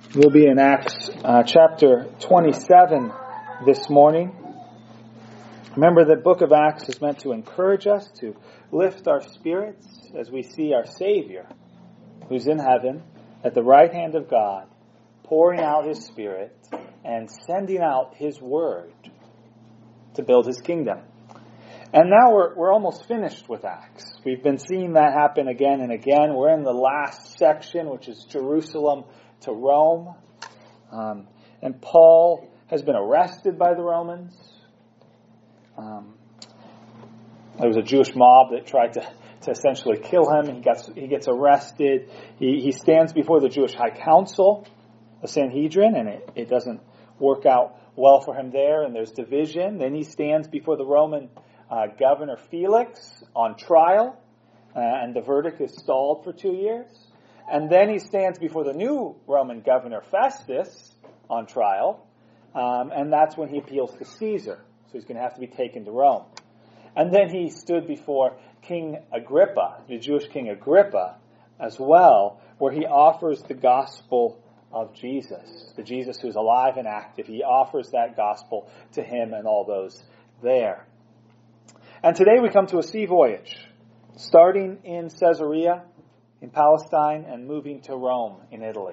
We'll be in Acts chapter 27 this morning. Remember, the book of Acts is meant to encourage us, to lift our spirits as we see our Savior, who's in heaven, at the right hand of God, pouring out His Spirit and sending out His Word to build His kingdom. And now we're almost finished with Acts. We've been seeing that happen again and again. We're in the last section, which is Jerusalem to Rome. And Paul has been arrested by the Romans. There was a Jewish mob that tried to essentially kill him. He gets arrested. He stands before the Jewish High Council, the Sanhedrin, and it doesn't work out well for him there, and there's division. Then he stands before the Roman Governor Felix on trial, and the verdict is stalled for 2 years. And then he stands before the new Roman governor Festus on trial, and that's when he appeals to Caesar. So he's going to have to be taken to Rome. And then he stood before King Agrippa, the Jewish King Agrippa, as well, where he offers the gospel of Jesus, the Jesus who's alive and active. He offers that gospel to him and all those there. And today we come to a sea voyage, starting in Caesarea in Palestine and moving to Rome in Italy.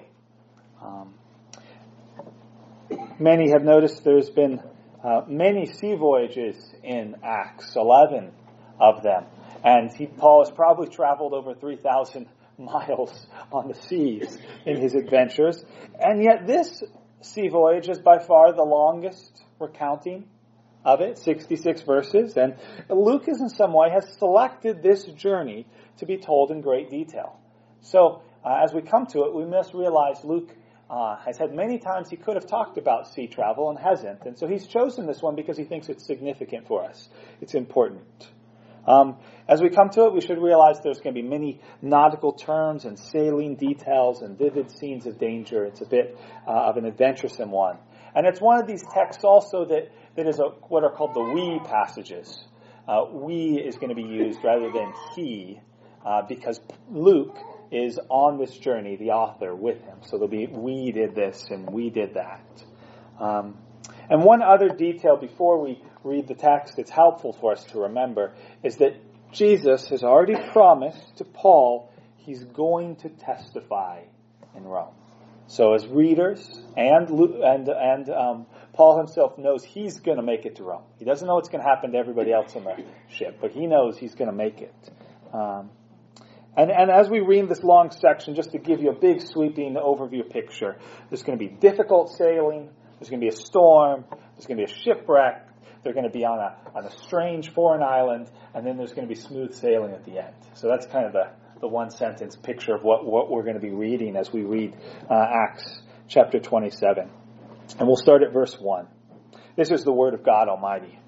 Many have noticed there's been many sea voyages in Acts, 11 of them. And Paul has probably traveled over 3,000 miles on the seas in his adventures. And yet this sea voyage is by far the longest recounting of it, 66 verses. And Luke, in some way, has selected this journey to be told in great detail. So, as we come to it, we must realize Luke has had many times he could have talked about sea travel and hasn't. And so he's chosen this one because he thinks it's significant for us. It's important. As we come to it, we should realize there's going to be many nautical terms and sailing details and vivid scenes of danger. It's a bit of an adventuresome one. And it's one of these texts also that is what are called the we passages. We is going to be used rather than he, because Luke is on this journey, the author, with him. So there'll be, we did this and we did that. And one other detail before we read the text that's helpful for us to remember is that Jesus has already promised to Paul he's going to testify in Rome. So as readers, and Paul himself knows he's going to make it to Rome. He doesn't know what's going to happen to everybody else on the ship, but he knows he's going to make it. And as we read this long section, just to give you a big sweeping overview picture, there's going to be difficult sailing, there's going to be a storm, there's going to be a shipwreck, they're going to be on a strange foreign island, and then there's going to be smooth sailing at the end. So that's kind of the one sentence picture of what we're going to be reading as we read Acts chapter 27. And we'll start at verse 1. This is the word of God Almighty.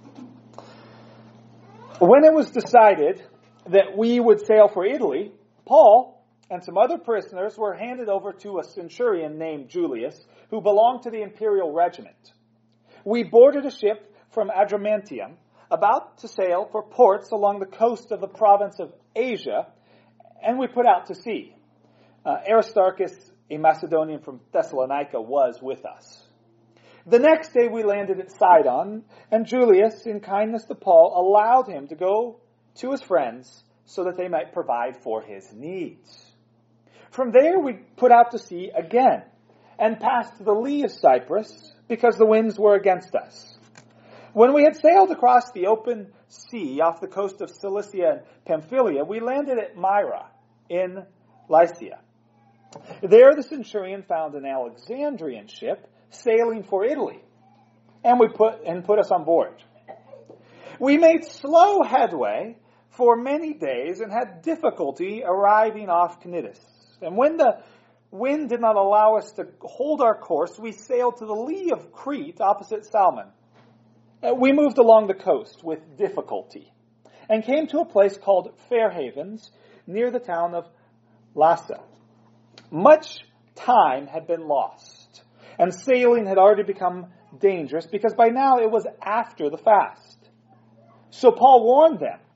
When it was decided that we would sail for Italy, Paul and some other prisoners were handed over to a centurion named Julius, who belonged to the imperial regiment. We boarded a ship from Adramyttium, about to sail for ports along the coast of the province of Asia, and we put out to sea. Aristarchus, a Macedonian from Thessalonica, was with us. The next day we landed at Sidon, and Julius, in kindness to Paul, allowed him to go to his friends so that they might provide for his needs. From there we put out to sea again and passed the lee of Cyprus because the winds were against us. When we had sailed across the open sea off the coast of Cilicia and Pamphylia, we landed at Myra in Lycia. There the centurion found an Alexandrian ship sailing for Italy, and put us on board. We made slow headway for many days and had difficulty arriving off Cnidus. And when the wind did not allow us to hold our course, we sailed to the lee of Crete opposite Salmon. We moved along the coast with difficulty and came to a place called Fair Havens near the town of Lassa. Much time had been lost, and sailing had already become dangerous because by now it was after the fast. So Paul warned them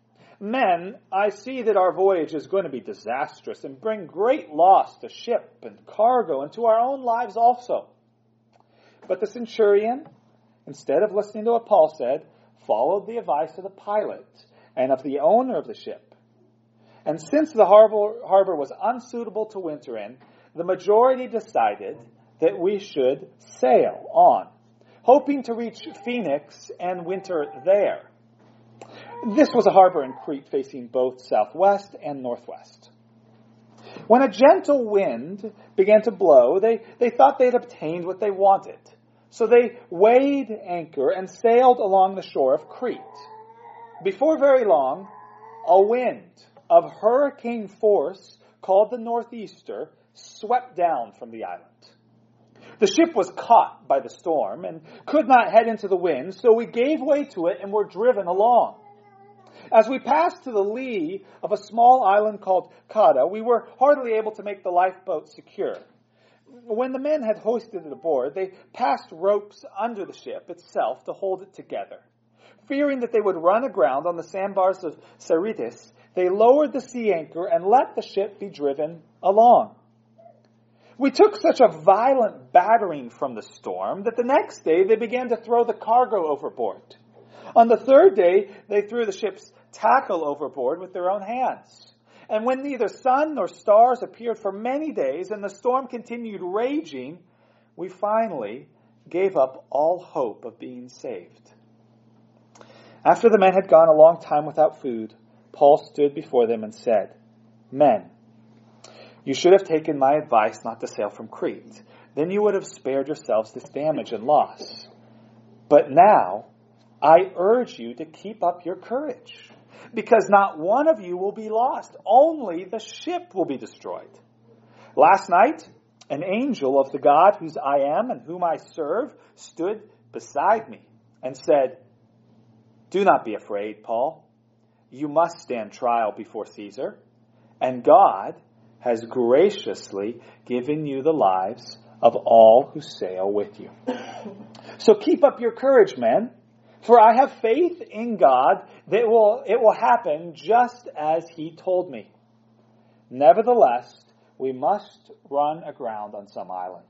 Men, I see that our voyage is going to be disastrous and bring great loss to ship and cargo and to our own lives also." But the centurion, instead of listening to what Paul said, followed the advice of the pilot and of the owner of the ship. And since the harbor was unsuitable to winter in, the majority decided that we should sail on, hoping to reach Phoenix and winter there. This was a harbor in Crete facing both southwest and northwest. When a gentle wind began to blow, they thought they had obtained what they wanted. So they weighed anchor and sailed along the shore of Crete. Before very long, a wind of hurricane force called the northeaster swept down from the island. The ship was caught by the storm and could not head into the wind, so we gave way to it and were driven along. As we passed to the lee of a small island called Cauda, we were hardly able to make the lifeboat secure. When the men had hoisted it aboard, they passed ropes under the ship itself to hold it together. Fearing that they would run aground on the sandbars of Syrtis, they lowered the sea anchor and let the ship be driven along. We took such a violent battering from the storm that the next day they began to throw the cargo overboard. On the third day, they threw the ship's tackle overboard with their own hands. And when neither sun nor stars appeared for many days and the storm continued raging, we finally gave up all hope of being saved. After the men had gone a long time without food, Paul stood before them and said, "Men, you should have taken my advice not to sail from Crete. Then you would have spared yourselves this damage and loss. But now I urge you to keep up your courage, because not one of you will be lost. Only the ship will be destroyed. Last night, an angel of the God whose I am and whom I serve stood beside me and said, 'Do not be afraid, Paul. You must stand trial before Caesar, and God has graciously given you the lives of all who sail with you. So keep up your courage, men. For I have faith in God that it will happen just as He told me. Nevertheless, we must run aground on some island.'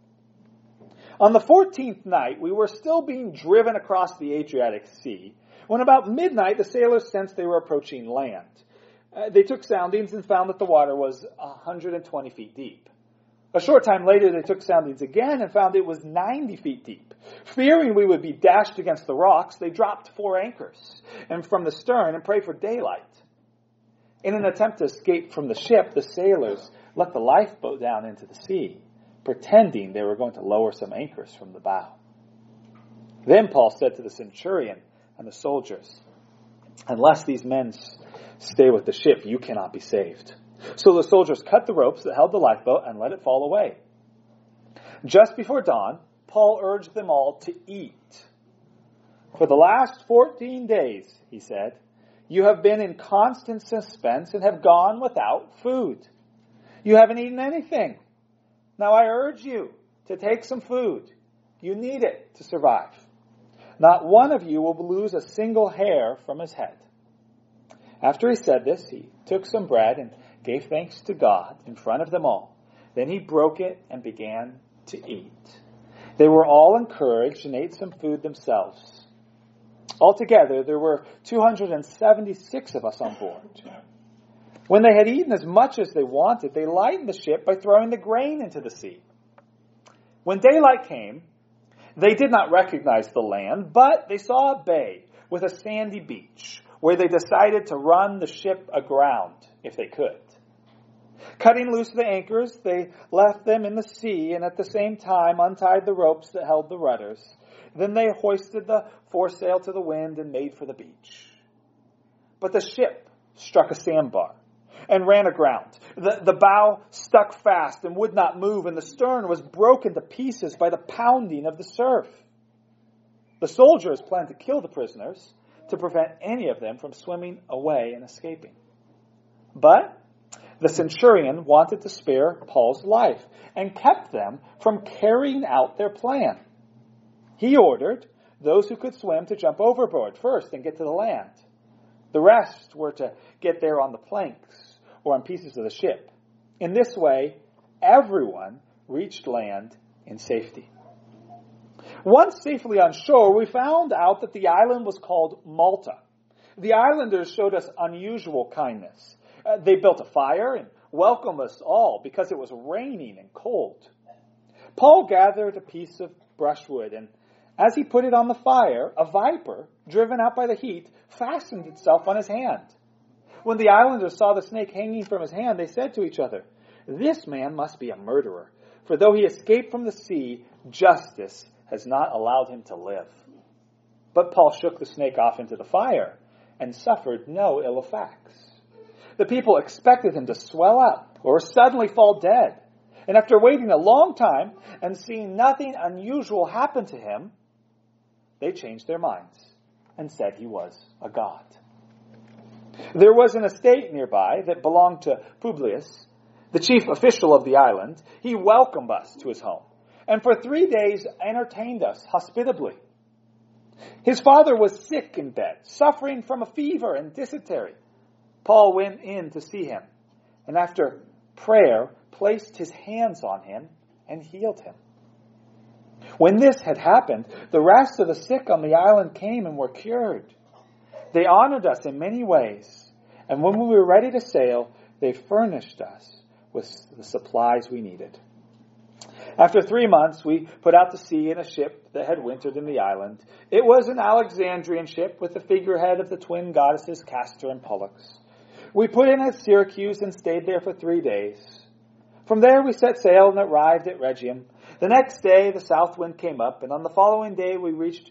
On the 14th night, we were still being driven across the Adriatic Sea, when about midnight the sailors sensed they were approaching land. They took soundings and found that the water was 120 feet deep. A short time later, they took soundings again and found it was 90 feet deep. Fearing we would be dashed against the rocks, they dropped 4 anchors and from the stern and prayed for daylight. In an attempt to escape from the ship, the sailors let the lifeboat down into the sea, pretending they were going to lower some anchors from the bow. Then Paul said to the centurion and the soldiers, 'Unless these men stay with the ship, you cannot be saved.' So the soldiers cut the ropes that held the lifeboat and let it fall away. Just before dawn, Paul urged them all to eat. 'For the last 14 days, he said, you have been in constant suspense and have gone without food. You haven't eaten anything. Now I urge you to take some food. You need it to survive. Not one of you will lose a single hair from his head.' After he said this, he took some bread and gave thanks to God in front of them all. Then he broke it and began to eat. They were all encouraged and ate some food themselves. Altogether, there were 276 of us on board. When they had eaten as much as they wanted, they lightened the ship by throwing the grain into the sea. When daylight came, they did not recognize the land, but they saw a bay with a sandy beach, where they decided to run the ship aground if they could. Cutting loose the anchors, they left them in the sea and at the same time untied the ropes that held the rudders. Then they hoisted the foresail to the wind and made for the beach. But the ship struck a sandbar and ran aground. The bow stuck fast and would not move, and the stern was broken to pieces by the pounding of the surf. The soldiers planned to kill the prisoners to prevent any of them from swimming away and escaping. But the centurion wanted to spare Paul's life and kept them from carrying out their plan. He ordered those who could swim to jump overboard first and get to the land. The rest were to get there on the planks or on pieces of the ship. In this way, everyone reached land in safety. Once safely on shore, we found out that the island was called Malta. The islanders showed us unusual kindness. They built a fire and welcomed us all because it was raining and cold. Paul gathered a piece of brushwood, and as he put it on the fire, a viper, driven out by the heat, fastened itself on his hand. When the islanders saw the snake hanging from his hand, they said to each other, "This man must be a murderer, for though he escaped from the sea, justice has not allowed him to live." But Paul shook the snake off into the fire and suffered no ill effects. The people expected him to swell up or suddenly fall dead. And after waiting a long time and seeing nothing unusual happen to him, they changed their minds and said he was a god. There was an estate nearby that belonged to Publius, the chief official of the island. He welcomed us to his home, and for 3 days entertained us hospitably. His father was sick in bed, suffering from a fever and dysentery. Paul went in to see him, and after prayer, placed his hands on him and healed him. When this had happened, the rest of the sick on the island came and were cured. They honored us in many ways, and when we were ready to sail, they furnished us with the supplies we needed. After 3 months, we put out to sea in a ship that had wintered in the island. It was an Alexandrian ship with the figurehead of the twin goddesses Castor and Pollux. We put in at Syracuse and stayed there for 3 days. From there we set sail and arrived at Rhegium. The next day the south wind came up, and on the following day we reached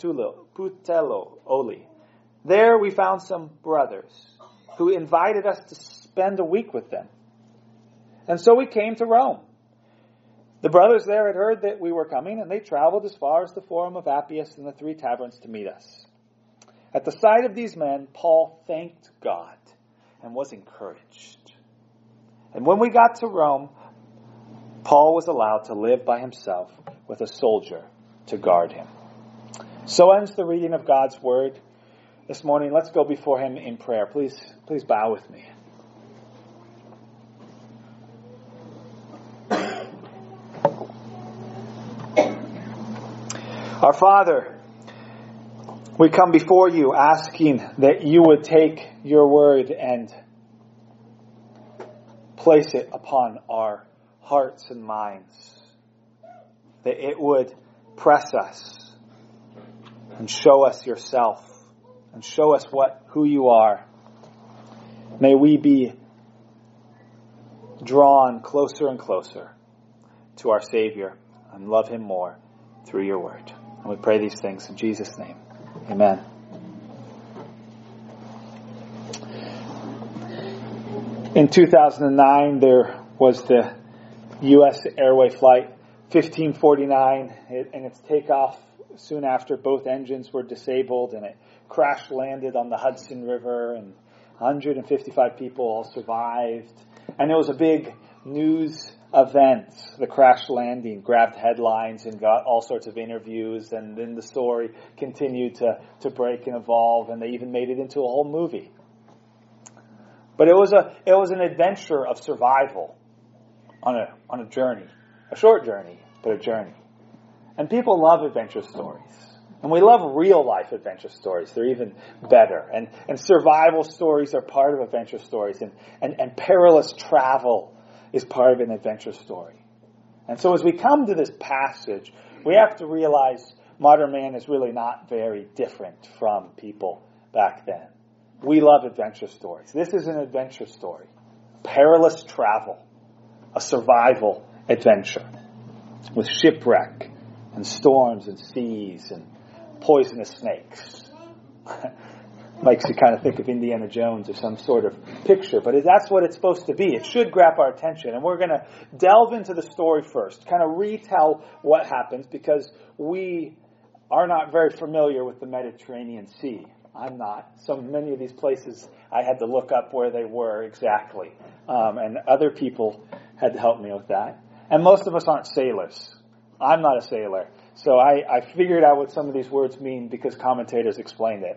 Puteoli. There we found some brothers who invited us to spend a week with them. And so we came to Rome. The brothers there had heard that we were coming, and they traveled as far as the Forum of Appius and the 3 taverns to meet us. At the sight of these men, Paul thanked God and was encouraged. And when we got to Rome, Paul was allowed to live by himself with a soldier to guard him. So ends the reading of God's word. This morning, let's go before him in prayer. Please bow with me. Our Father, we come before you asking that you would take your word and place it upon our hearts and minds, that it would press us and show us yourself and show us who you are. May we be drawn closer and closer to our Savior and love him more through your word. And we pray these things in Jesus' name. Amen. In 2009, there was the U.S. Airway flight 1549, and its takeoff soon after. Both engines were disabled, and it crash landed on the Hudson River, and 155 people all survived. And it was a big news event. The crash landing grabbed headlines and got all sorts of interviews, and then the story continued to break and evolve, and they even made it into a whole movie. But it was an adventure of survival on a journey, a short journey, but a journey. And people love adventure stories. And we love real life adventure stories. They're even better. And survival stories are part of adventure stories. And perilous travel is part of an adventure story. And so as we come to this passage, we have to realize modern man is really not very different from people back then. We love adventure stories. This is an adventure story. Perilous travel. A survival adventure. With shipwreck and storms and seas and poisonous snakes. Makes you kind of think of Indiana Jones or some sort of picture. But that's what it's supposed to be. It should grab our attention. And we're going to delve into the story first. Kind of retell what happens because we are not very familiar with the Mediterranean Sea. I'm not. So many of these places I had to look up where they were exactly. And other people had to help me with that. And most of us aren't sailors. I'm not a sailor. So I figured out what some of these words mean because commentators explained it.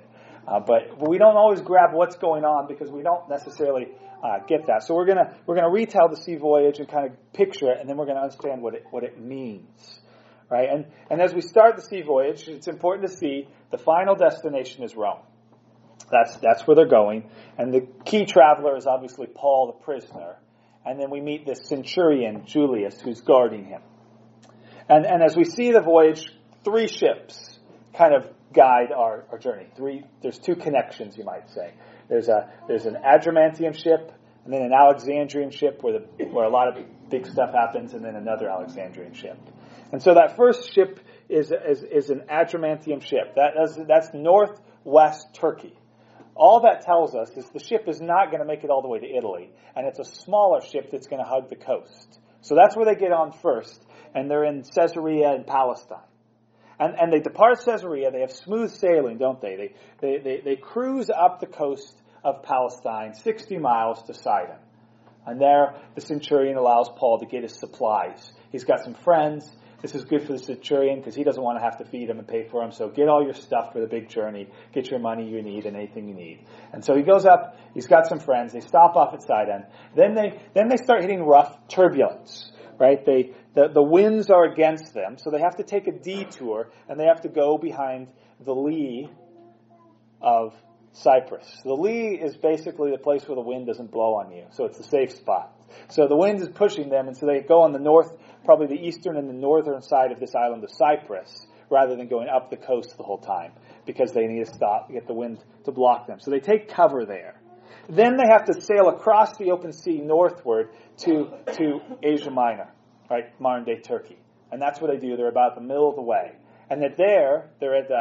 But we don't always grab what's going on because we don't necessarily get that. So we're gonna retell the sea voyage and kind of picture it, and then we're gonna understand what it means, right? And as we start the sea voyage, it's important to see the final destination is Rome. That's where they're going, and the key traveler is obviously Paul, the prisoner, and then we meet this centurion Julius who's guarding him. And as we see the voyage, 3 ships kind of guide our journey. There's 2 connections, you might say. There's an Adramyttian ship, and then an Alexandrian ship where a lot of big stuff happens, and then another Alexandrian ship. And so that first ship is an Adramyttian ship. That's northwest Turkey. All that tells us is the ship is not going to make it all the way to Italy, and it's a smaller ship that's going to hug the coast. So that's where they get on first, and they're in Caesarea in Palestine. And they depart Caesarea. They have smooth sailing, don't they? They cruise up the coast of Palestine, 60 miles to Sidon. And there, the centurion allows Paul to get his supplies. He's got some friends. This is good for the centurion because he doesn't want to have to feed them and pay for them. So get all your stuff for the big journey. Get your money you need and anything you need. And so he goes up. He's got some friends. They stop off at Sidon. Then they start hitting rough turbulence. Right? The winds are against them, so they have to take a detour, and they have to go behind the lee of Cyprus. The lee is basically the place where the wind doesn't blow on you, so it's a safe spot. So the wind is pushing them, and so they go on the north, probably the eastern and the northern side of this island of Cyprus, rather than going up the coast the whole time, because they need to stop, get the wind to block them. So they take cover there. Then they have to sail across the open sea northward to Asia Minor, right, modern-day Turkey. And that's what they do. They're about the middle of the way. And they're at,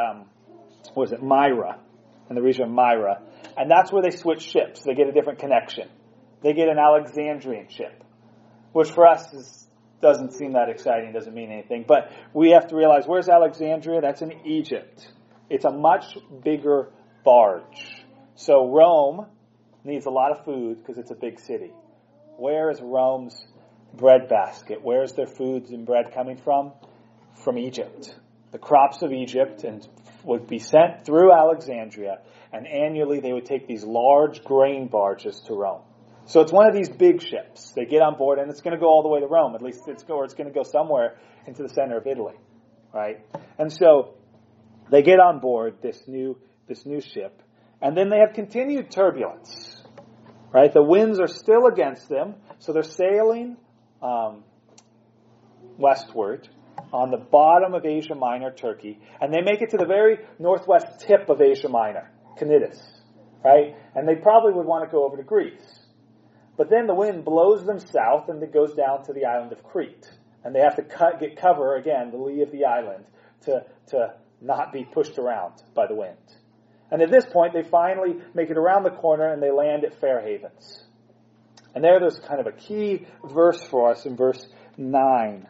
Myra, in the region of Myra. And that's where they switch ships. They get a different connection. They get an Alexandrian ship, which for us doesn't seem that exciting, doesn't mean anything. But we have to realize, where's Alexandria? That's in Egypt. It's a much bigger barge. So Rome needs a lot of food because it's a big city. Where is Rome's breadbasket? Where is their foods and bread coming from? From Egypt. The crops of Egypt would be sent through Alexandria, and annually they would take these large grain barges to Rome. So it's one of these big ships. They get on board, and it's going to go all the way to Rome. At least it's going to go somewhere into the center of Italy, right? And so they get on board this new ship, and then they have continued turbulence, right? The winds are still against them, so they're sailing westward on the bottom of Asia Minor, Turkey, and they make it to the very northwest tip of Asia Minor, Cnidus, right? And they probably would want to go over to Greece. But then the wind blows them south, and it goes down to the island of Crete. And they have to get cover, again, the lee of the island, to not be pushed around by the wind. And at this point, they finally make it around the corner, and they land at Fair Havens. And there's kind of a key verse for us in verse 9.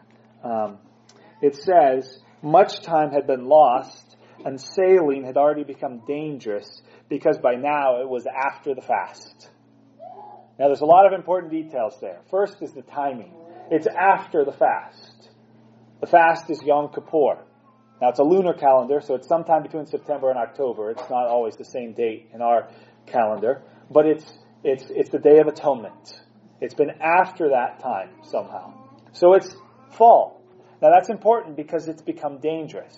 It says, much time had been lost, and sailing had already become dangerous, because by now it was after the fast. Now, there's a lot of important details there. First is the timing. It's after the fast. The fast is Yom Kippur. Now, it's a lunar calendar, so it's sometime between September and October. It's not always the same date in our calendar, but it's the Day of Atonement. It's been after that time somehow. So it's fall. Now, that's important because it's become dangerous.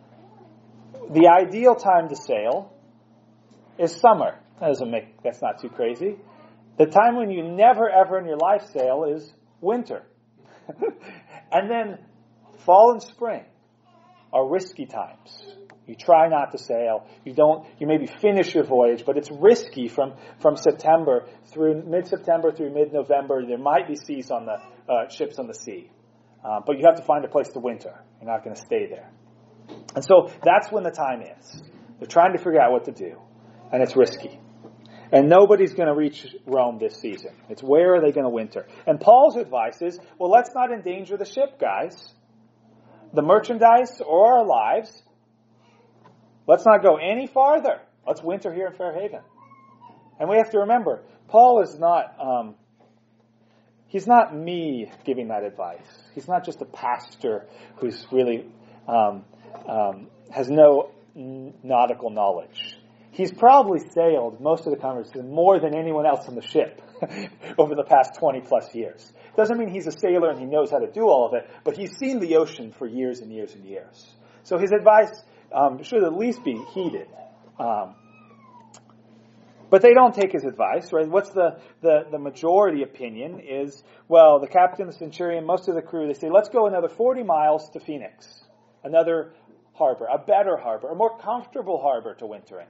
The ideal time to sail is summer. That's not too crazy. The time when you never, ever in your life sail is winter. And then fall and spring are risky times. You try not to sail. You maybe finish your voyage, but it's risky from September through mid-September through mid-November. There might be seas on the ships on the sea. But you have to find a place to winter. You're not going to stay there. And so that's when the time is. They're trying to figure out what to do. And it's risky. And nobody's going to reach Rome this season. It's where are they going to winter? And Paul's advice is, well, let's not endanger the ship, guys. The merchandise or our lives. Let's not go any farther. Let's winter here in Fair Haven. And we have to remember, Paul is not, he's not me giving that advice. He's not just a pastor who's really, has no nautical knowledge. he's probably sailed most of the conversation more than anyone else on the ship over the past 20 plus years. Doesn't mean he's a sailor and he knows how to do all of it, but he's seen the ocean for years and years and years. So his advice should at least be heeded. But they don't take his advice, right? What's the majority opinion is, well, the captain, the centurion, most of the crew, they say, let's go another 40 miles to Phoenix. Another harbor, a better harbor, a more comfortable harbor to winter in.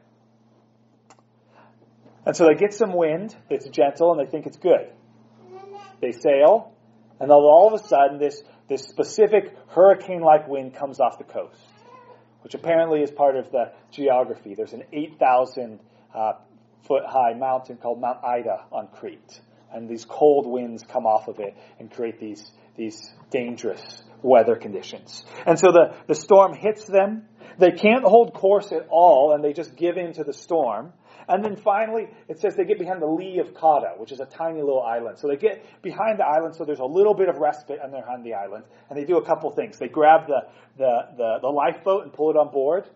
And so they get some wind, it's gentle, and they think it's good. They sail, and all of a sudden this specific hurricane-like wind comes off the coast, which apparently is part of the geography. There's an 8,000 foot high mountain called Mount Ida on Crete. And these cold winds come off of it and create these dangerous weather conditions. And so the storm hits them. They can't hold course at all, and they just give in to the storm. And then finally, it says they get behind the lee of Cauda, which is a tiny little island. So they get behind the island, so there's a little bit of respite on behind the island. And they do a couple things. They grab the lifeboat and pull it on board.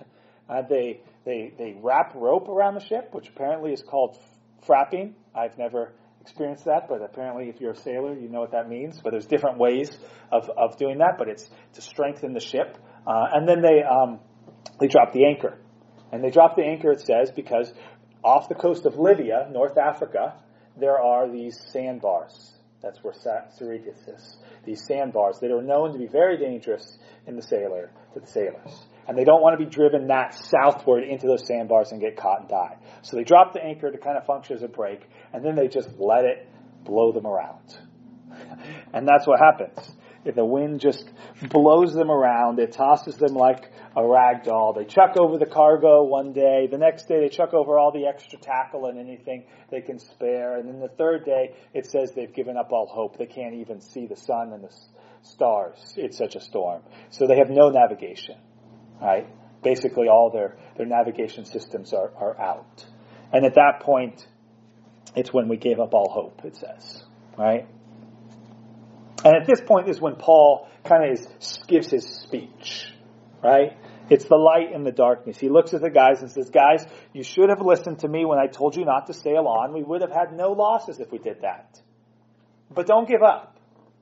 They wrap rope around the ship, which apparently is called frapping. I've never experienced that, but apparently if you're a sailor, you know what that means. But there's different ways of doing that, but it's to strengthen the ship. And then they drop the anchor. And they drop the anchor, it says, because off the coast of Libya, North Africa, there are these sandbars. That's where Syrtis is. These sandbars that are known to be very dangerous to the sailors. And they don't want to be driven that southward into those sandbars and get caught and die. So they drop the anchor to kind of function as a brake, and then they just let it blow them around. And that's what happens. If the wind just blows them around, it tosses them like a rag doll. They chuck over the cargo one day. The next day they chuck over all the extra tackle and anything they can spare. And then the third day it says they've given up all hope. They can't even see the sun and the stars. It's such a storm. So they have no navigation. Right? Basically all their navigation systems are out. And at that point, it's when we gave up all hope, it says. Right? And at this point is when Paul kind of gives his speech, right? It's the light in the darkness. He looks at the guys and says, guys, you should have listened to me when I told you not to sail on. We would have had no losses if we did that. But don't give up.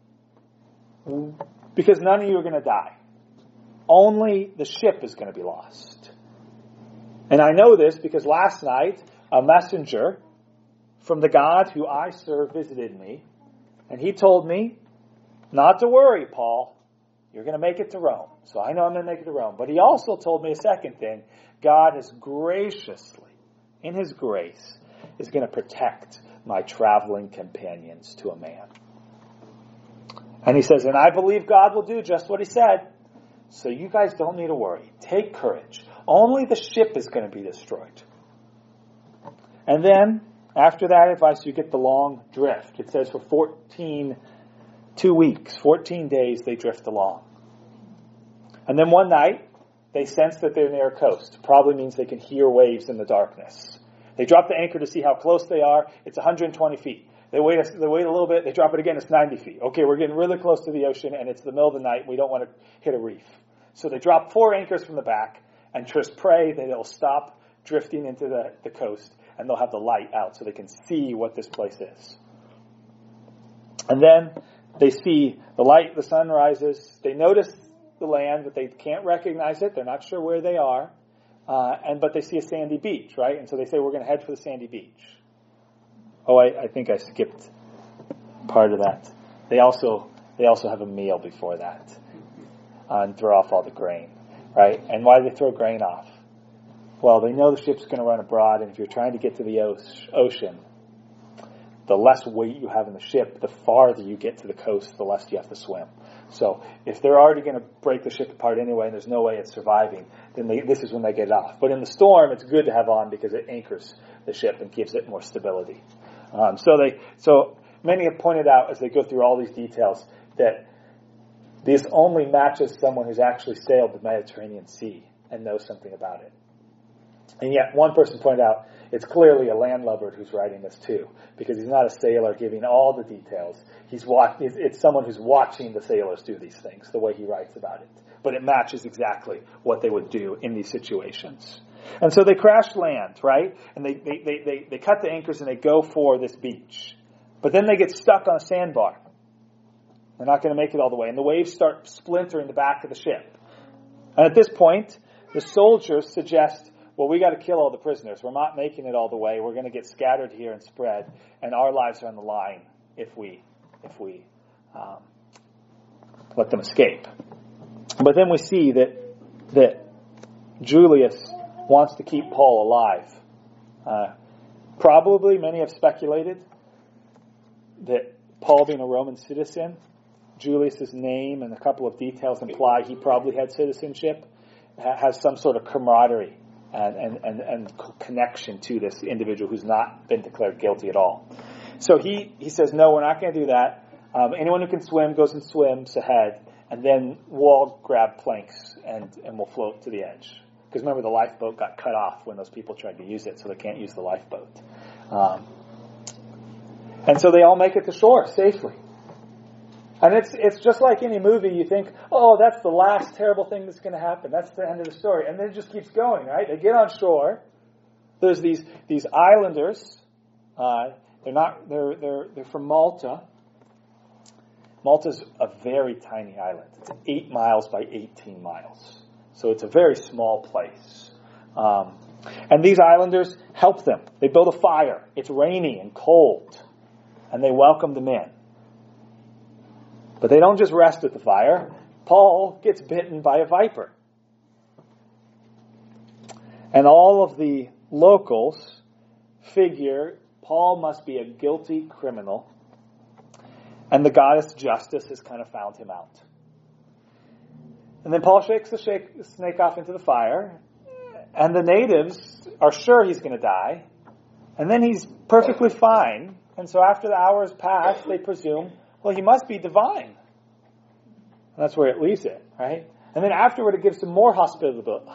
Because none of you are going to die. Only the ship is going to be lost. And I know this because last night, a messenger from the God who I serve visited me. And he told me, not to worry, Paul. You're going to make it to Rome. So I know I'm going to make it to Rome. But he also told me a second thing. God has graciously, in his grace, is going to protect my traveling companions to a man. And he says, and I believe God will do just what he said. So you guys don't need to worry. Take courage. Only the ship is going to be destroyed. And then, after that advice, you get the long drift. It says for 2 weeks, 14 days, they drift along. And then one night, they sense that they're near a coast. Probably means they can hear waves in the darkness. They drop the anchor to see how close they are. It's 120 feet. They wait a little bit. They drop it again. It's 90 feet. Okay, we're getting really close to the ocean, and it's the middle of the night. We don't want to hit a reef. So they drop 4 anchors from the back and just pray that it'll stop drifting into the coast, and they'll have the light out so they can see what this place is. And then they see the light, the sun rises. They notice the land, but they can't recognize it. They're not sure where they are. But they see a sandy beach, right? And so they say, we're going to head for the sandy beach. Oh, I think I skipped part of that. They also have a meal before that and throw off all the grain, right? And why do they throw grain off? Well, they know the ship's going to run abroad, and if you're trying to get to the ocean, the less weight you have in the ship, the farther you get to the coast, the less you have to swim. So if they're already going to break the ship apart anyway, and there's no way it's surviving, then this is when they get off. But in the storm, it's good to have on because it anchors the ship and gives it more stability. So many have pointed out as they go through all these details that this only matches someone who's actually sailed the Mediterranean Sea and knows something about it. And yet, one person pointed out, it's clearly a landlubber who's writing this too, because he's not a sailor giving all the details. It's someone who's watching the sailors do these things, the way he writes about it. But it matches exactly what they would do in these situations. And so they crash land, right? And they cut the anchors and they go for this beach. But then they get stuck on a sandbar. They're not going to make it all the way. And the waves start splintering the back of the ship. And at this point, the soldiers suggest, well, we got to kill all the prisoners. We're not making it all the way. We're going to get scattered here and spread. And our lives are on the line if we let them escape. But then we see that Julius wants to keep Paul alive. Probably many have speculated that Paul, being a Roman citizen, Julius's name and a couple of details imply he probably had citizenship, has some sort of camaraderie and connection to this individual who's not been declared guilty at all. So he says, no, we're not going to do that. Anyone who can swim goes and swims ahead, and then we'll all grab planks and we'll float to the edge. Because remember, the lifeboat got cut off when those people tried to use it, so they can't use the lifeboat. And so they all make it to shore safely. And it's just like any movie. You think, oh, that's the last terrible thing that's going to happen. That's the end of the story. And then it just keeps going, right? They get on shore. There's these islanders. They're from Malta. Malta's a very tiny island. It's 8 miles by 18 miles. So it's a very small place. And these islanders help them. They build a fire. It's rainy and cold. And they welcome them in. But they don't just rest at the fire. Paul gets bitten by a viper. And all of the locals figure Paul must be a guilty criminal. And the goddess Justice has kind of found him out. And then Paul shakes the snake off into the fire. And the natives are sure he's going to die. And then he's perfectly fine. And so after the hours pass, they presume, well, he must be divine. And that's where it leaves it, right? And then afterward, it gives some more hospitality.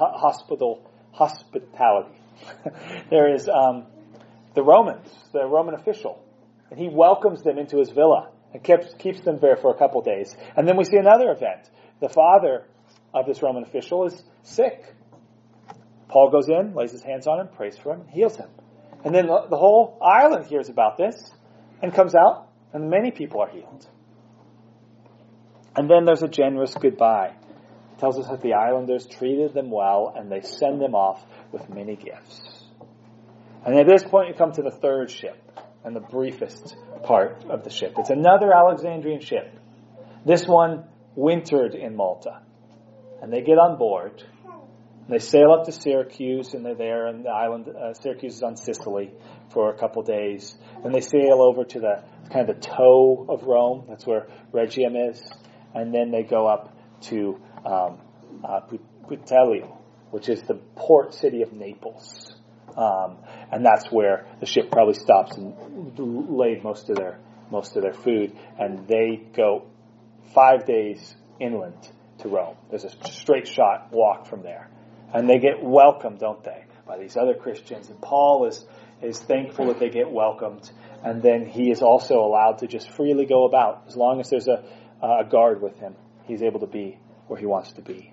There is the Roman official. And he welcomes them into his villa and keeps them there for a couple days. And then we see another event. The father of this Roman official is sick. Paul goes in, lays his hands on him, prays for him, heals him. And then the whole island hears about this and comes out, and many people are healed. And then there's a generous goodbye. It tells us that the islanders treated them well, and they send them off with many gifts. And at this point, you come to the third ship, and the briefest part of the ship. It's another Alexandrian ship. This one wintered in Malta. And they get on board. They sail up to Syracuse, and they're there, and the island, Syracuse is on Sicily for a couple days. And they sail over to the kind of the toe of Rome. That's where Rhegium is. And then they go up to Puteoli, which is the port city of Naples. And that's where the ship probably stops and laid most of their food. And they go 5 days inland to Rome. There's a straight shot walk from there. And they get welcomed, don't they, by these other Christians. And Paul is thankful that they get welcomed. And then he is also allowed to just freely go about. As long as there's a guard with him, he's able to be where he wants to be.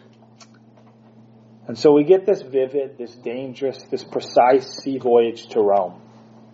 And so we get this vivid, this dangerous, this precise sea voyage to Rome.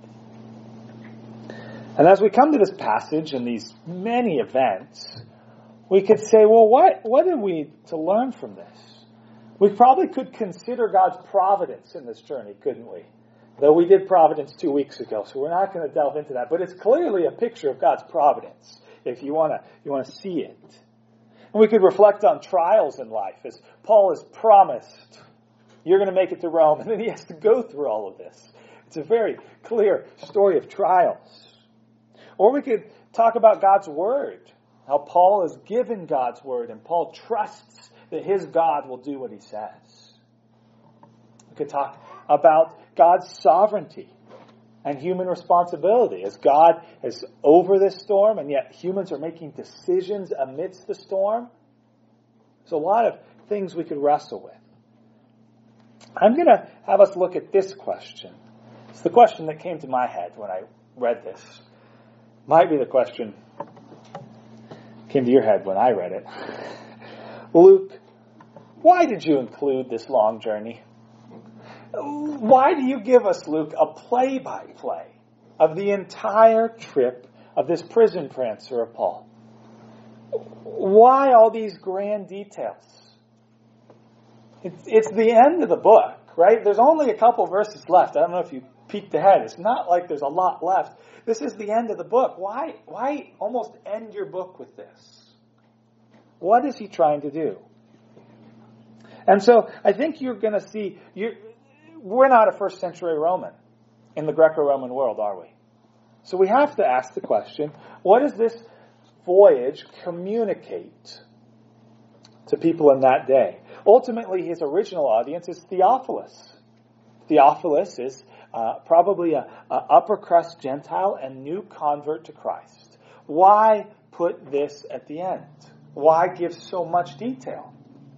And as we come to this passage and these many events, we could say, well, what are we to learn from this? We probably could consider God's providence in this journey, couldn't we? Though we did providence 2 weeks ago, so we're not going to delve into that. But it's clearly a picture of God's providence, if you want to see it. And we could reflect on trials in life, as Paul has promised, you're going to make it to Rome, and then he has to go through all of this. It's a very clear story of trials. Or we could talk about God's Word, how Paul has given God's Word, and Paul trusts that his God will do what he says. We could talk about God's sovereignty and human responsibility, as God is over this storm, and yet humans are making decisions amidst the storm. There's a lot of things we could wrestle with. I'm going to have us look at this question. It's the question that came to my head when I read this. Might be the question came to your head when I read it. Luke, why did you include this long journey? Why do you give us, Luke, a play-by-play of the entire trip of this prison transfer of Paul? Why all these grand details? It's the end of the book, right? There's only a couple verses left. I don't know if you peeked ahead. It's not like there's a lot left. This is the end of the book. Why almost end your book with this? What is he trying to do? And so I think you're going to see, we're not a first century Roman in the Greco-Roman world, are we? So we have to ask the question, what does this voyage communicate to people in that day? Ultimately, his original audience is Theophilus. Theophilus is probably an upper crust Gentile and new convert to Christ. Why put this at the end? Why give so much detail?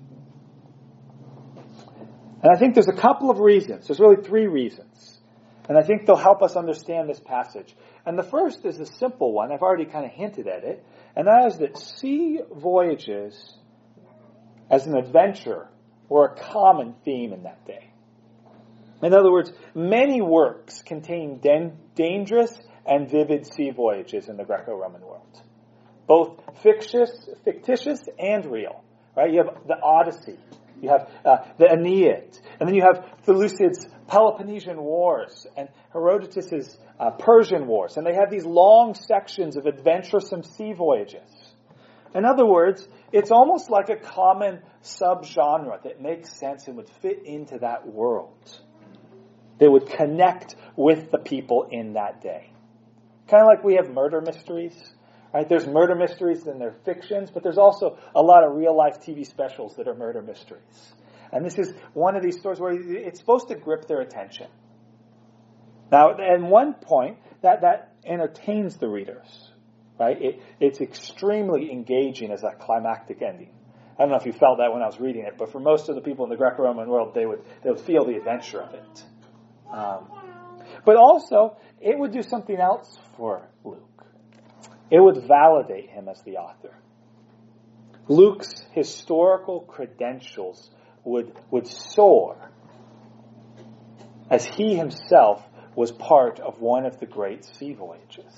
And I think there's a couple of reasons. There's really three reasons. And I think they'll help us understand this passage. And the first is a simple one. I've already kind of hinted at it. And that is that sea voyages as an adventure were a common theme in that day. In other words, many works contain dangerous and vivid sea voyages in the Greco-Roman world. Both fictitious and real. Right? You have the Odyssey. You have the Aeneid. And then you have Thucydid's Peloponnesian Wars and Herodotus's Persian Wars. And they have these long sections of adventuresome sea voyages. In other words, it's almost like a common subgenre that makes sense and would fit into that world. They would connect with the people in that day. Kind of like we have murder mysteries. Right? There's murder mysteries and they're fictions, but there's also a lot of real-life TV specials that are murder mysteries. And this is one of these stories where it's supposed to grip their attention. Now, at one point, that entertains the readers. Right? It's extremely engaging as a climactic ending. I don't know if you felt that when I was reading it, but for most of the people in the Greco-Roman world, they would feel the adventure of it. But also, it would do something else for Luke. It would validate him as the author. Luke's historical credentials would soar as he himself was part of one of the great sea voyages.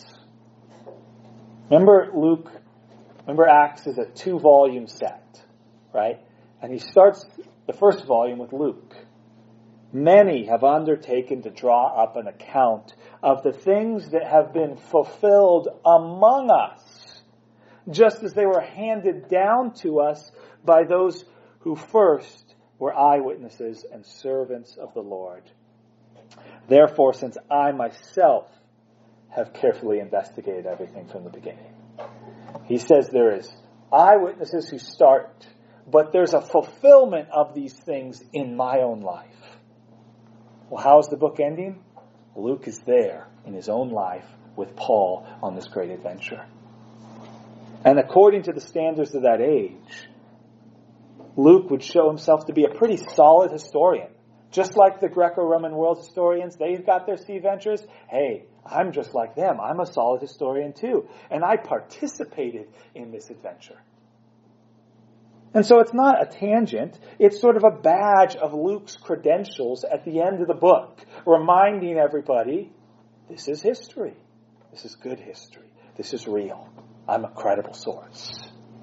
Remember Acts is a 2-volume set, right? And he starts the first volume with Luke. Many have undertaken to draw up an account of the things that have been fulfilled among us, just as they were handed down to us by those who first were eyewitnesses and servants of the Lord. Therefore, since I myself have carefully investigated everything from the beginning, he says there is eyewitnesses who start, but there's a fulfillment of these things in my own life. Well, how is the book ending? Luke is there in his own life with Paul on this great adventure. And according to the standards of that age, Luke would show himself to be a pretty solid historian. Just like the Greco-Roman world historians, they've got their sea ventures. Hey, I'm just like them. I'm a solid historian too. And I participated in this adventure. And so it's not a tangent. It's sort of a badge of Luke's credentials at the end of the book, reminding everybody, this is history. This is good history. This is real. I'm a credible source.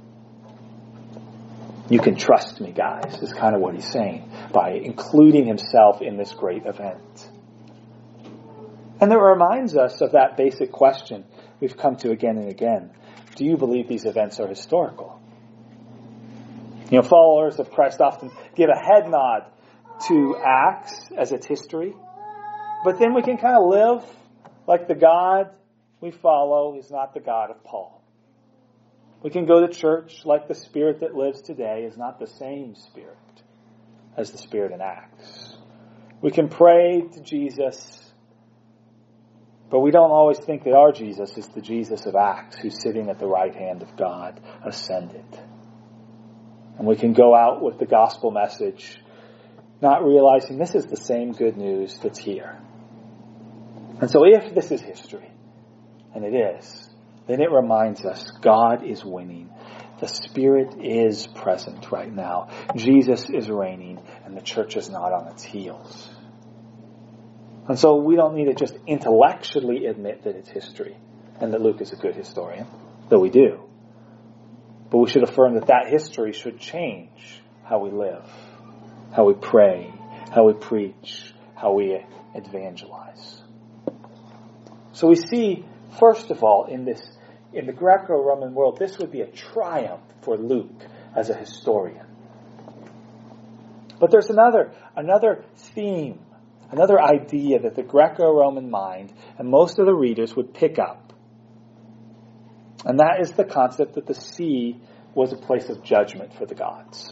You can trust me, guys, is kind of what he's saying by including himself in this great event. And it reminds us of that basic question we've come to again and again. Do you believe these events are historical? You know, followers of Christ often give a head nod to Acts as its history. But then we can kind of live like the God we follow is not the God of Paul. We can go to church like the Spirit that lives today is not the same Spirit as the Spirit in Acts. We can pray to Jesus, but we don't always think that our Jesus is the Jesus of Acts who's sitting at the right hand of God, ascended. And we can go out with the gospel message, not realizing this is the same good news that's here. And so if this is history, and it is, then it reminds us God is winning. The Spirit is present right now. Jesus is reigning, and the church is not on its heels. And so we don't need to just intellectually admit that it's history and that Luke is a good historian, though we do. But we should affirm that that history should change how we live, how we pray, how we preach, how we evangelize. So we see, first of all, in the Greco-Roman world, this would be a triumph for Luke as a historian. But there's another theme, another idea that the Greco-Roman mind and most of the readers would pick up. And that is the concept that the sea was a place of judgment for the gods.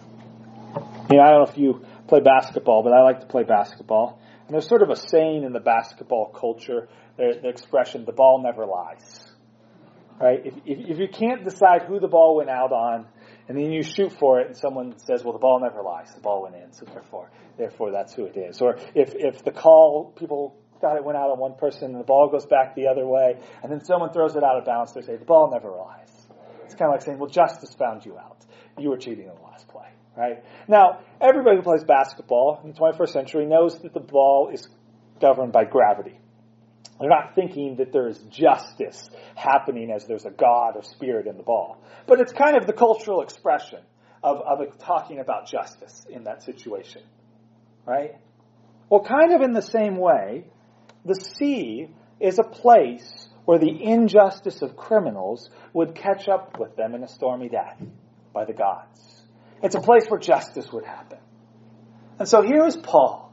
I don't know if you play basketball, but I like to play basketball. And there's sort of a saying in the basketball culture, the expression, the ball never lies. Right? If you can't decide who the ball went out on, and then you shoot for it, and someone says, well, the ball never lies. The ball went in, so therefore that's who it is. Or if the call, people thought it went out on one person, and the ball goes back the other way, and then someone throws it out of bounds, they say, the ball never lies. It's kind of like saying, well, justice found you out. You were cheating in the last play. Right? Now, everybody who plays basketball in the 21st century knows that the ball is governed by gravity. They're not thinking that there is justice happening as there's a God or spirit in the ball. But it's kind of the cultural expression of talking about justice in that situation. Right? Well, kind of in the same way, the sea is a place where the injustice of criminals would catch up with them in a stormy death by the gods. It's a place where justice would happen. And so here is Paul.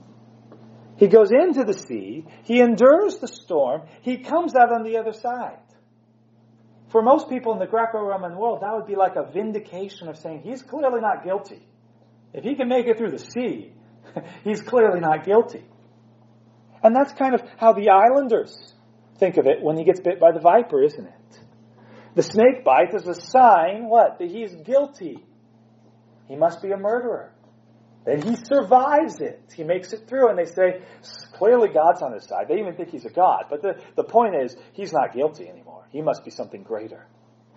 He goes into the sea. He endures the storm. He comes out on the other side. For most people in the Greco-Roman world, that would be like a vindication of saying, he's clearly not guilty. If he can make it through the sea, he's clearly not guilty. And that's kind of how the islanders think of it when he gets bit by the viper, isn't it? The snake bite is a sign, what? That he's guilty. He must be a murderer. Then he survives it. He makes it through, and they say, clearly God's on his side. They even think he's a god. But the point is, he's not guilty anymore. He must be something greater.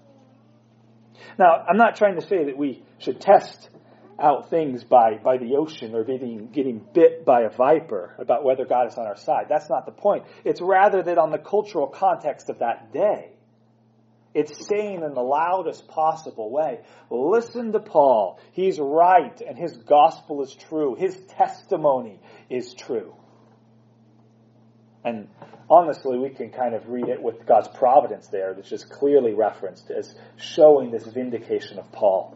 Now, I'm not trying to say that we should test out things by the ocean or getting bit by a viper about whether God is on our side. That's not the point. It's rather that on the cultural context of that day, it's saying in the loudest possible way, listen to Paul. He's right, and his gospel is true. His testimony is true. And honestly, we can kind of read it with God's providence there, that's just clearly referenced as showing this vindication of Paul.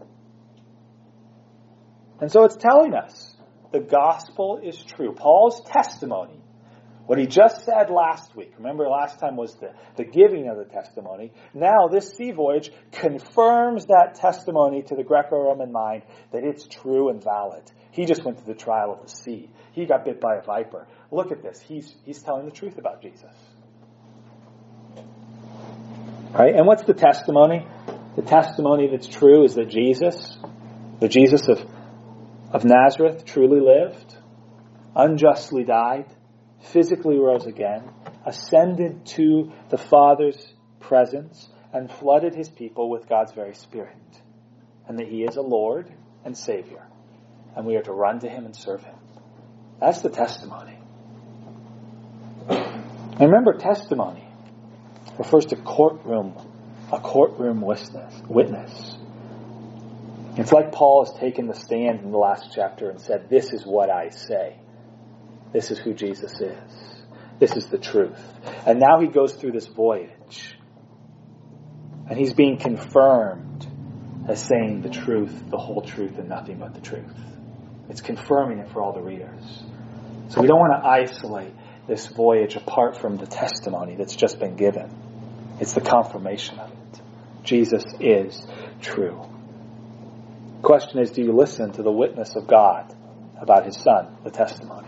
And so it's telling us the gospel is true. Paul's testimony, what he just said last week, remember last time was the giving of the testimony. Now this sea voyage confirms that testimony to the Greco-Roman mind that it's true and valid. He just went through the trial of the sea. He got bit by a viper. Look at this. He's telling the truth about Jesus. Right? And what's the testimony? The testimony that's true is that Jesus, the Jesus of Nazareth, truly lived, unjustly died, physically rose again, ascended to the Father's presence, and flooded his people with God's very Spirit. And that he is a Lord and Savior. And we are to run to him and serve him. That's the testimony. And remember, testimony refers to a courtroom witness. It's like Paul has taken the stand in the last chapter and said, this is what I say. This is who Jesus is. This is the truth. And now he goes through this voyage. And he's being confirmed as saying the truth, the whole truth, and nothing but the truth. It's confirming it for all the readers. So we don't want to isolate this voyage apart from the testimony that's just been given. It's the confirmation of it. Jesus is true. The question is, do you listen to the witness of God about his Son, the testimony?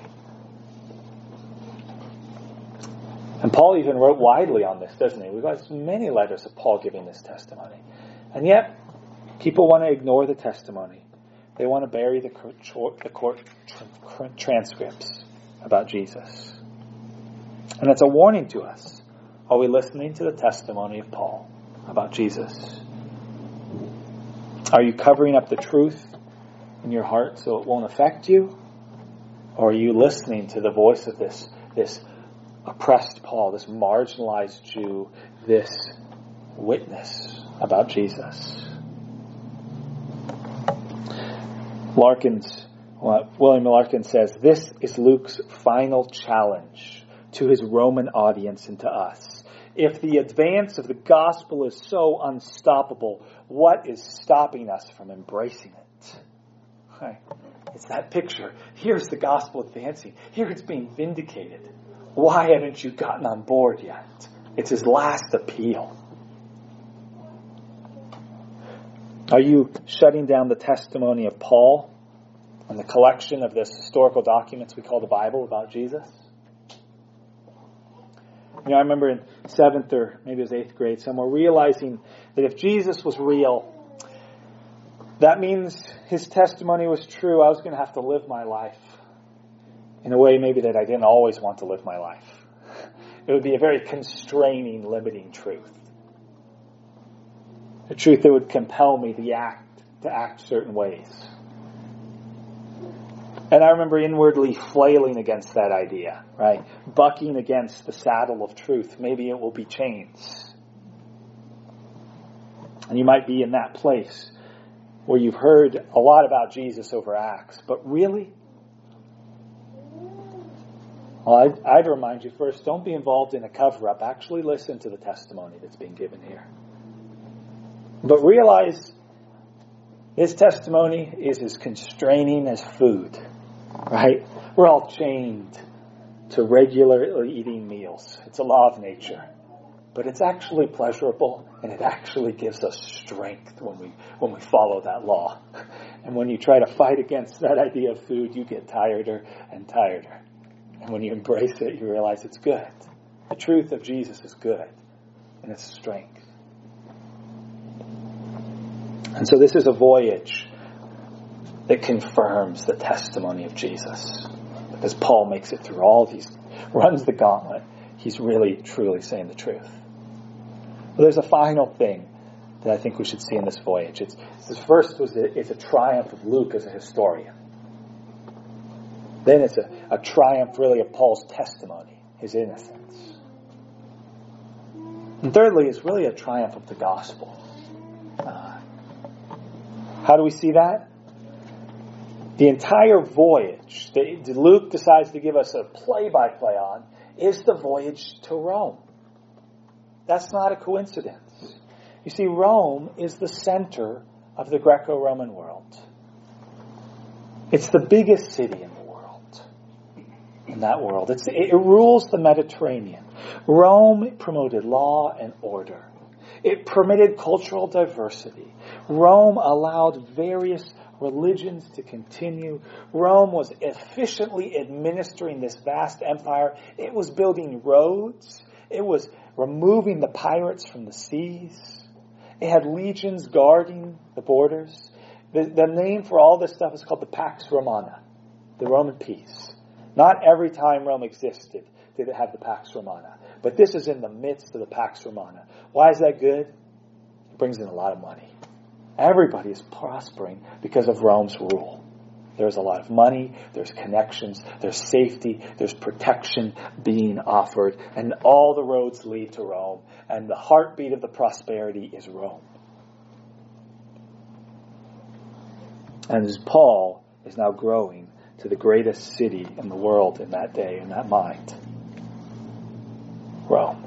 And Paul even wrote widely on this, doesn't he? We've got many letters of Paul giving this testimony. And yet, people want to ignore the testimony. They want to bury the court transcripts about Jesus. And it's a warning to us. Are we listening to the testimony of Paul about Jesus? Are you covering up the truth in your heart so it won't affect you? Or are you listening to the voice of this this oppressed Paul, this marginalized Jew, this witness about Jesus. William Larkin says, this is Luke's final challenge to his Roman audience and to us. If the advance of the gospel is so unstoppable, what is stopping us from embracing it? Right. It's that picture. Here's the gospel advancing. Here it's being vindicated. Why haven't you gotten on board yet? It's his last appeal. Are you shutting down the testimony of Paul and the collection of this historical documents we call the Bible about Jesus? I remember in 7th or maybe it was 8th grade somewhere realizing that if Jesus was real, that means his testimony was true. I was going to have to live my life in a way maybe that I didn't always want to live my life. It would be a very constraining, limiting truth. A truth that would compel me to act certain ways. And I remember inwardly flailing against that idea, right? Bucking against the saddle of truth. Maybe it will be chains. And you might be in that place where you've heard a lot about Jesus over Acts, but really? Well, I'd remind you first, don't be involved in a cover-up. Actually listen to the testimony that's being given here. But realize his testimony is as constraining as food, right? We're all chained to regularly eating meals. It's a law of nature. But it's actually pleasurable, and it actually gives us strength when we follow that law. And when you try to fight against that idea of food, you get tireder and tireder. And when you embrace it, you realize it's good. The truth of Jesus is good, and it's strength. And so this is a voyage that confirms the testimony of Jesus. Because Paul makes it through all these, runs the gauntlet. He's really, truly saying the truth. But there's a final thing that I think we should see in this voyage. It's a triumph of Luke as a historian. Then it's a triumph really of Paul's testimony, his innocence. And thirdly, it's really a triumph of the gospel. How do we see that? The entire voyage that Luke decides to give us a play-by-play on is the voyage to Rome. That's not a coincidence. You see, Rome is the center of the Greco-Roman world. It's the biggest city in the world. In that world. It rules the Mediterranean. Rome promoted law and order. It permitted cultural diversity. Rome allowed various religions to continue. Rome was efficiently administering this vast empire. It was building roads. It was removing the pirates from the seas. It had legions guarding the borders. The name for all this stuff is called the Pax Romana, the Roman peace. Not every time Rome existed did it have the Pax Romana. But this is in the midst of the Pax Romana. Why is that good? It brings in a lot of money. Everybody is prospering because of Rome's rule. There's a lot of money, there's connections, there's safety, there's protection being offered, and all the roads lead to Rome, and the heartbeat of the prosperity is Rome. And as Paul is now growing to the greatest city in the world in that day, in that mind, Rome.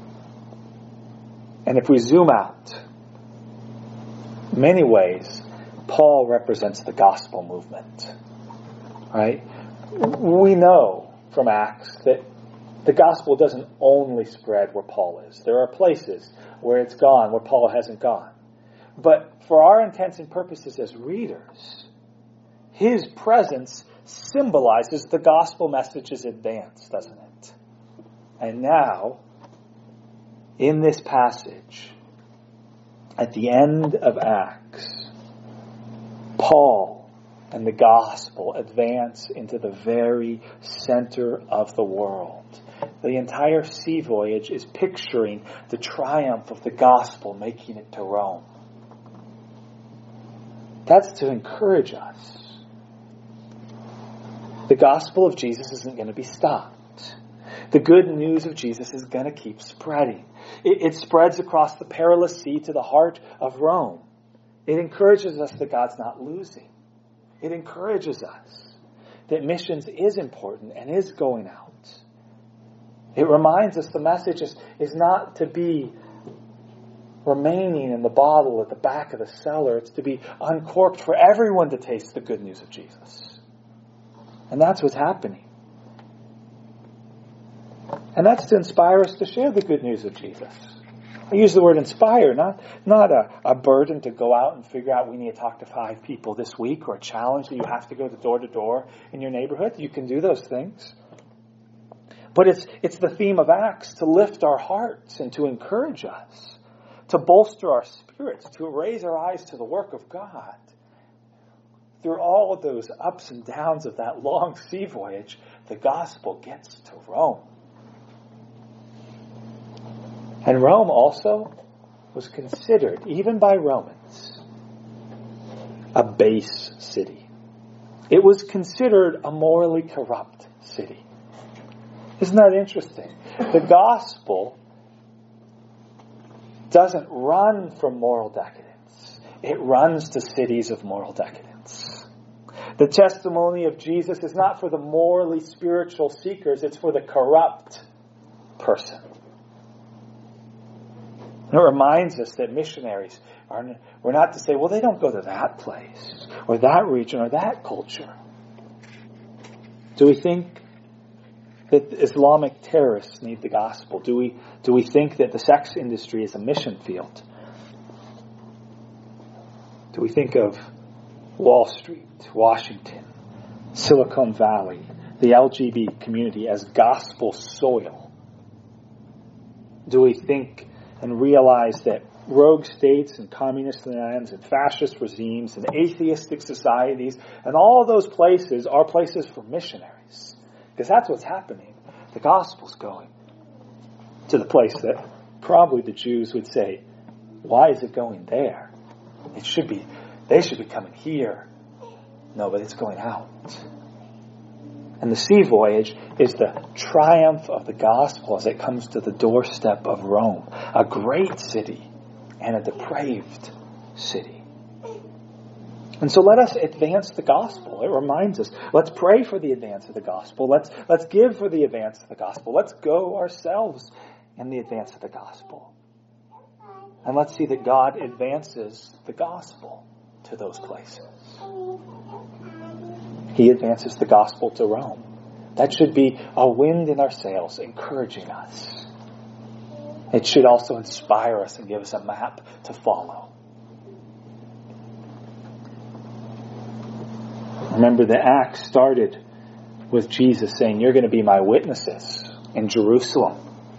And if we zoom out, in many ways, Paul represents the gospel movement, right? We know from Acts that the gospel doesn't only spread where Paul is. There are places where it's gone, where Paul hasn't gone. But for our intents and purposes as readers, his presence symbolizes the gospel message's advance, doesn't it? And now, in this passage, at the end of Acts, Paul and the gospel advance into the very center of the world. The entire sea voyage is picturing the triumph of the gospel making it to Rome. That's to encourage us. The gospel of Jesus isn't going to be stopped. The good news of Jesus is going to keep spreading. It spreads across the perilous sea to the heart of Rome. It encourages us that God's not losing. It encourages us that missions is important and is going out. It reminds us the message is not to be remaining in the bottle at the back of the cellar. It's to be uncorked for everyone to taste the good news of Jesus. And that's what's happening. And that's to inspire us to share the good news of Jesus. I use the word inspire, not a burden to go out and figure out we need to talk to 5 people this week, or a challenge that you have to go door to door in your neighborhood. You can do those things. But it's the theme of Acts to lift our hearts and to encourage us, to bolster our spirits, to raise our eyes to the work of God. Through all of those ups and downs of that long sea voyage, the gospel gets to Rome. And Rome also was considered, even by Romans, a base city. It was considered a morally corrupt city. Isn't that interesting? The gospel doesn't run from moral decadence. It runs to cities of moral decadence. The testimony of Jesus is not for the morally spiritual seekers, it's for the corrupt person. And it reminds us that missionaries we're not to say, well, they don't go to that place, or that region, or that culture. Do we think that Islamic terrorists need the gospel? Do we think that the sex industry is a mission field? Do we think of Wall Street, Washington, Silicon Valley, the LGBT community as gospel soil? Do we think and realize that rogue states and communist lands and fascist regimes and atheistic societies and all those places are places for missionaries? Because that's what's happening. The gospel's going to the place that probably the Jews would say, why is it going there? They should be coming here. No, but it's going out. And the sea voyage is the triumph of the gospel as it comes to the doorstep of Rome, a great city and a depraved city. And so let us advance the gospel. It reminds us, let's pray for the advance of the gospel. Let's give for the advance of the gospel. Let's go ourselves in the advance of the gospel. And let's see that God advances the gospel to those places. He advances the gospel to Rome. That should be a wind in our sails, encouraging us. It should also inspire us and give us a map to follow. Remember, the Acts started with Jesus saying, you're going to be my witnesses in Jerusalem,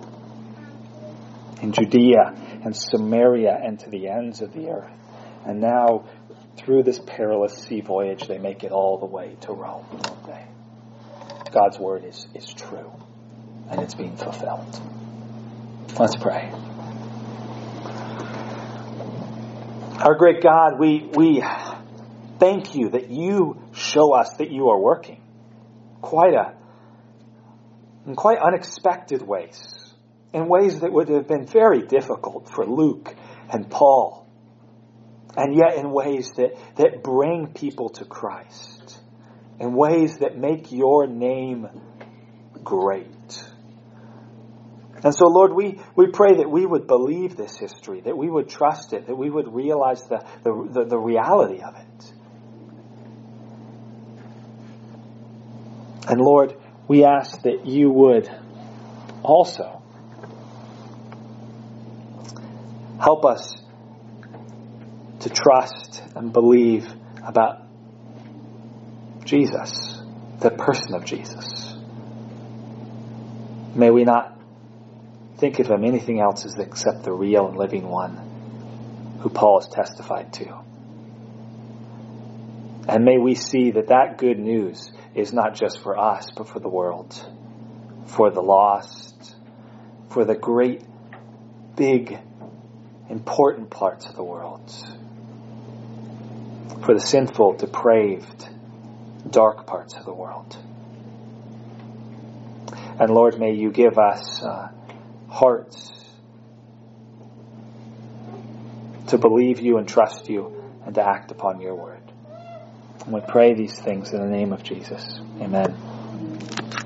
in Judea and Samaria, and to the ends of the earth. And now, through this perilous sea voyage, they make it all the way to Rome, don't they? God's word is true, and it's being fulfilled. Let's pray. Our great God, we thank you that you show us that you are working in quite unexpected ways, in ways that would have been very difficult for Luke and Paul. And yet in ways that bring people to Christ. In ways that make your name great. And so, Lord, we pray that we would believe this history, that we would trust it, that we would realize the reality of it. And Lord, we ask that you would also help us to trust and believe about Jesus, the person of Jesus. May we not think of him anything else except the real and living one who Paul has testified to. And may we see that good news is not just for us, but for the world, for the lost, for the great, big, important parts of the world, for the sinful, depraved, dark parts of the world. And Lord, may you give us hearts to believe you and trust you and to act upon your word. And we pray these things in the name of Jesus. Amen.